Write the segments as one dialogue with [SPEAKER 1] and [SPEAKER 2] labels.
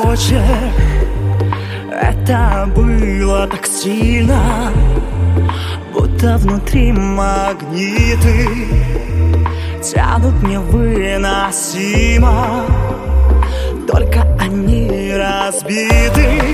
[SPEAKER 1] короче, это было так сильно, будто внутри магниты тянут невыносимо. Только они разбиты,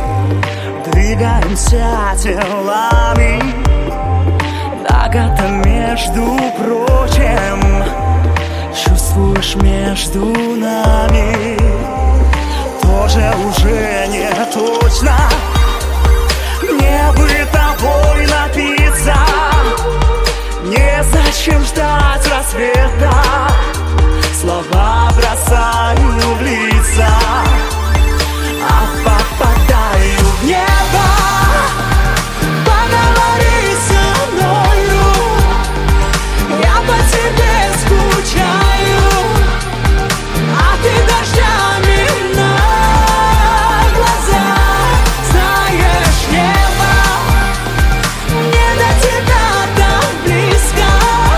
[SPEAKER 1] двигаемся телами. Нагота, между прочим, чувствуешь между нами. Тоже уже не точно. Мне бы тобой напиться, незачем ждать рассвета. Слова бросаю в лица, а попадаю в небо. Поговори со мною, я по тебе скучаю, а ты дождями на глаза. Знаешь, небо, мне до тебя так близко.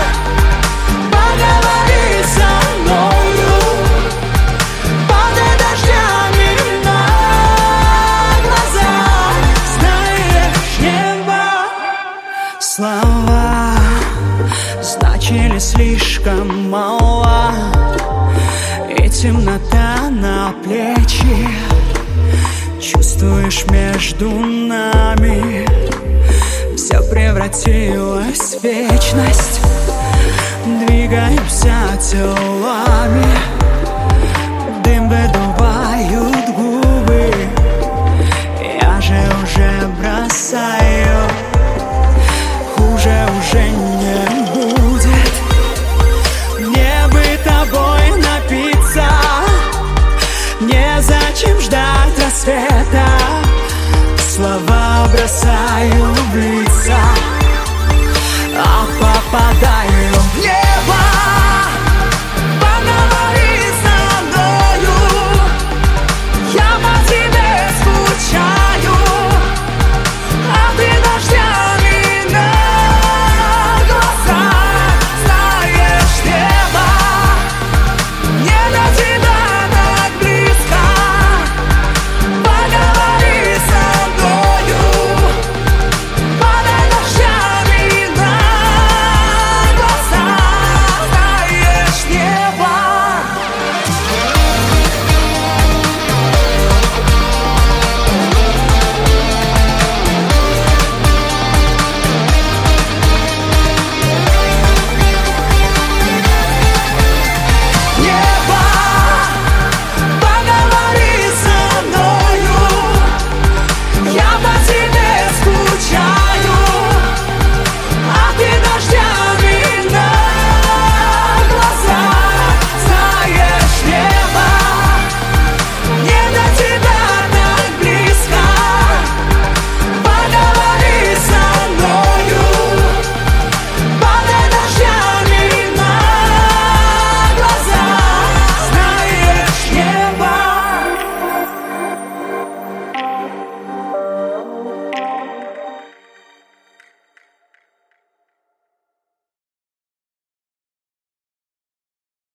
[SPEAKER 1] Поговори со мною, падай дождями на глаза. Знаешь, небо. Слова значили слишком мало, и темнота на плечи. Чувствуешь, между нами все превратилось в вечность. Двигаемся телами.